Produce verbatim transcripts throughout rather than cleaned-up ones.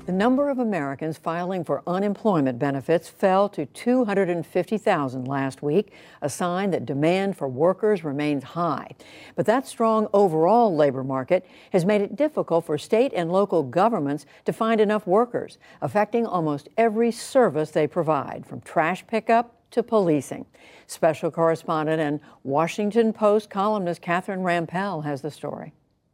The number of Americans filing for unemployment benefits fell to two hundred fifty thousand last week, a sign that demand for workers remains high. But that strong overall labor market has made it difficult for state and local governments to find enough workers, affecting almost every service they provide, from trash pickup to policing. Special correspondent and Washington Post columnist Catherine Rampell has the story.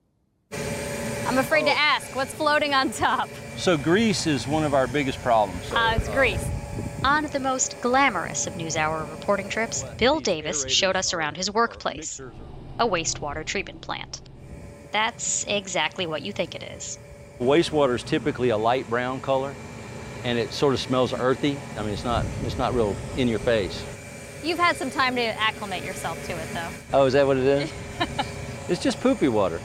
I'm afraid to ask, what's floating on top? So grease is one of our biggest problems. Uh, it's grease. On the most glamorous of NewsHour reporting trips, Bill Davis showed us around his workplace, a wastewater treatment plant. That's exactly what you think it is. Wastewater is typically a light brown color, and it sort of smells earthy. I mean, it's not, it's not real in your face. You've had some time to acclimate yourself to it, though. Oh, is that what it is? It's just poopy water.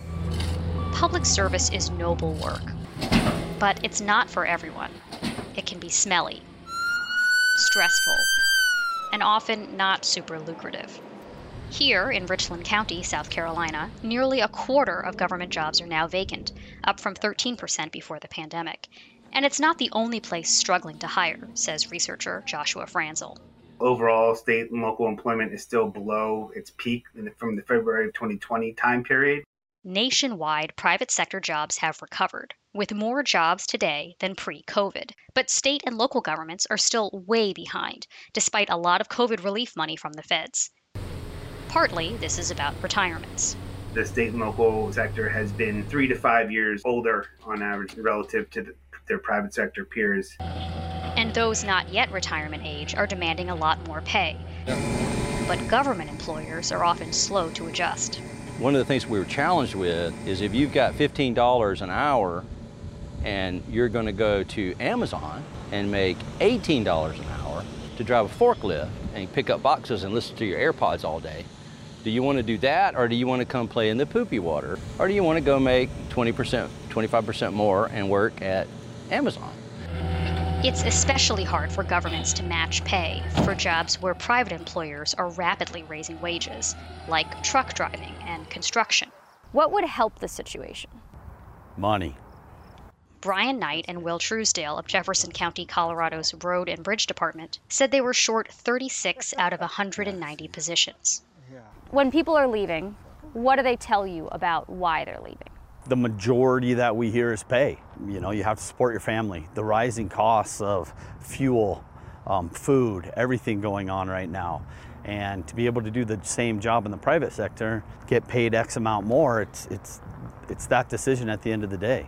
Public service is noble work, but it's not for everyone. It can be smelly, stressful, and often not super lucrative. Here in Richland County, South Carolina, nearly a quarter of government jobs are now vacant, up from thirteen percent before the pandemic. And it's not the only place struggling to hire, says researcher Joshua Franzel. Overall, state and local employment is still below its peak in the, from the February of twenty twenty time period. Nationwide, private sector jobs have recovered, with more jobs today than pre-COVID. But state and local governments are still way behind, despite a lot of COVID relief money from the feds. Partly, this is about retirements. The state and local sector has been three to five years older on average relative to the, their private sector peers. And those not yet retirement age are demanding a lot more pay. But government employers are often slow to adjust. One of the things we were challenged with is if you've got fifteen dollars an hour and you're going to go to Amazon and make eighteen dollars an hour to drive a forklift and pick up boxes and listen to your AirPods all day, do you want to do that, or do you want to come play in the poopy water? Or do you want to go make twenty percent, twenty-five percent more and work at Amazon? It's especially hard for governments to match pay for jobs where private employers are rapidly raising wages, like truck driving and construction. What would help the situation? Money. Brian Knight and Will Truesdale of Jefferson County, Colorado's Road and Bridge Department said they were short thirty-six out of one hundred ninety positions. When people are leaving, what do they tell you about why they're leaving? The majority that we hear is pay. You know, you have to support your family. The rising costs of fuel, um, food, everything going on right now. And to be able to do the same job in the private sector, get paid X amount more, it's, it's, it's that decision at the end of the day.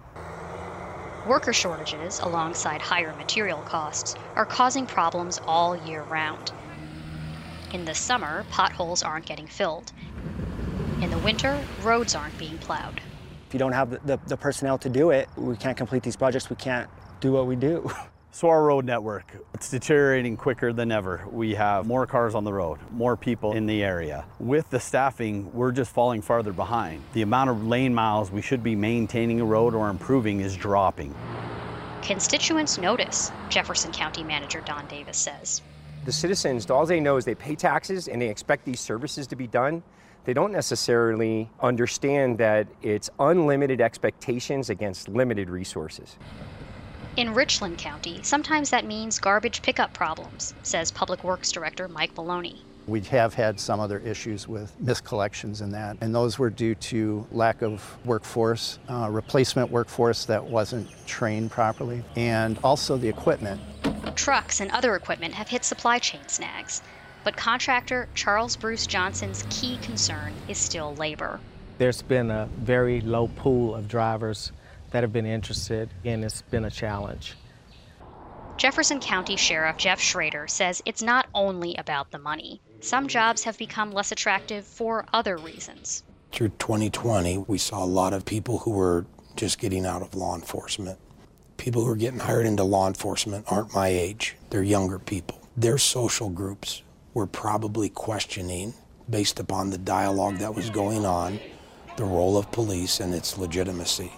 Worker shortages, alongside higher material costs, are causing problems all year round. In the summer, potholes aren't getting filled. In the winter, roads aren't being plowed. If you don't have the, the, the personnel to do it, we can't complete these projects, we can't do what we do. So our road network, it's deteriorating quicker than ever. We have more cars on the road, more people in the area. With the staffing, we're just falling farther behind. The amount of lane miles we should be maintaining a road or improving is dropping. Constituents notice, Jefferson County Manager Don Davis says. The citizens, all they know is they pay taxes and they expect these services to be done. They don't necessarily understand that it's unlimited expectations against limited resources. In Richland County, sometimes that means garbage pickup problems, says Public Works Director Mike Maloney. We have had some other issues with miscollections in that, and those were due to lack of workforce, uh, replacement workforce that wasn't trained properly, and also the equipment. Trucks and other equipment have hit supply chain snags. But contractor Charles Bruce Johnson's key concern is still labor. There's been a very low pool of drivers that have been interested, and it's been a challenge. Jefferson County Sheriff Jeff Schrader says it's not only about the money. Some jobs have become less attractive for other reasons. Through twenty twenty, we saw a lot of people who were just getting out of law enforcement. People who are getting hired into law enforcement aren't my age. They're younger people. Their social groups were probably questioning, based upon the dialogue that was going on, the role of police and its legitimacy.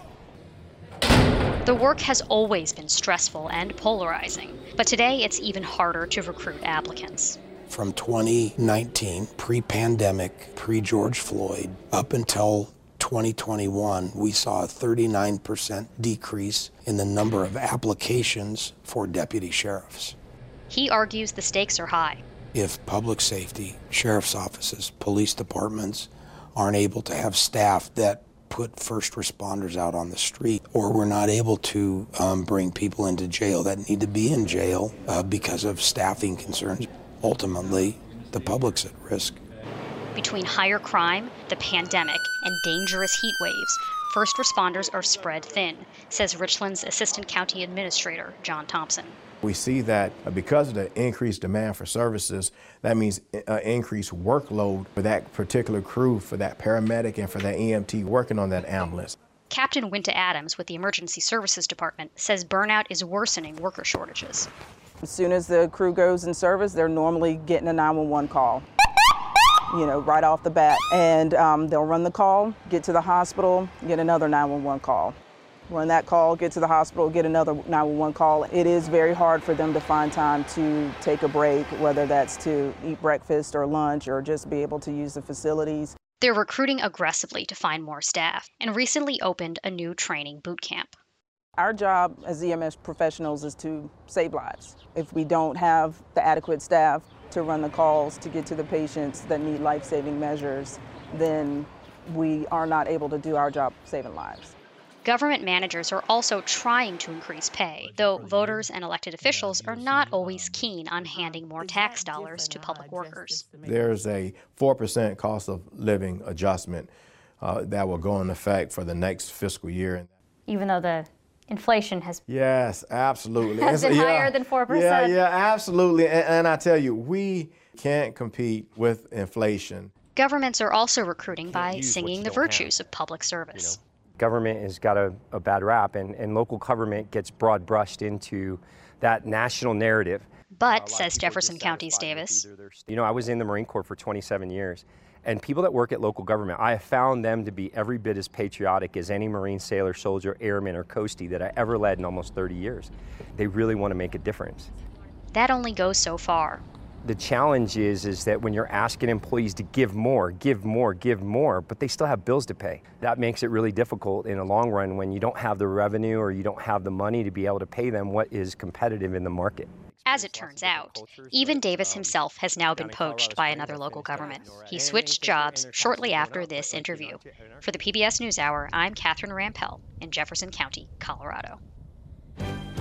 The work has always been stressful and polarizing, but today it's even harder to recruit applicants. From twenty nineteen, pre-pandemic, pre-George Floyd, up until twenty twenty-one, we saw a thirty-nine percent decrease in the number of applications for deputy sheriffs. He argues the stakes are high. If public safety, sheriff's offices, police departments aren't able to have staff that put first responders out on the street, or we're not able to um, bring people into jail that need to be in jail uh, because of staffing concerns, ultimately, the public's at risk. Between higher crime, the pandemic, and dangerous heat waves, first responders are spread thin, says Richland's Assistant County Administrator, John Thompson. We see that because of the increased demand for services, that means uh, increased workload for that particular crew, for that paramedic and for that E M T working on that ambulance. Captain Winta Adams with the Emergency Services Department says burnout is worsening worker shortages. As soon as the crew goes in service, they're normally getting a nine one one call, you know, right off the bat. And um, they'll run the call, get to the hospital, get another nine one one call. Run that call, get to the hospital, get another nine one one call. It is very hard for them to find time to take a break, whether that's to eat breakfast or lunch or just be able to use the facilities. They're recruiting aggressively to find more staff and recently opened a new training boot camp. Our job as E M S professionals is to save lives. If we don't have the adequate staff to run the calls to get to the patients that need life-saving measures, then we are not able to do our job saving lives. Government managers are also trying to increase pay, though voters and elected officials are not always keen on handing more tax dollars to public workers. There's a four percent cost of living adjustment uh, that will go into effect for the next fiscal year. Even though the inflation has Yes, absolutely. has been yeah, higher than four percent. Yeah, yeah, absolutely. And, and I tell you, we can't compete with inflation. Governments are also recruiting by singing the virtues of public service. You know, government has got a, a bad rap, and, and local government gets broad brushed into that national narrative. But, says Jefferson County's Davis, you know, I was in the Marine Corps for twenty-seven years, and people that work at local government, I have found them to be every bit as patriotic as any Marine, sailor, soldier, airman, or coastie that I ever led in almost thirty years. They really want to make a difference. That only goes so far. The challenge is, is that when you're asking employees to give more, give more, give more, but they still have bills to pay. That makes it really difficult in the long run when you don't have the revenue or you don't have the money to be able to pay them what is competitive in the market. As it turns out, even Davis himself has now been poached by another local government. He switched jobs shortly after this interview. For the P B S NewsHour, I'm Catherine Rampell in Jefferson County, Colorado.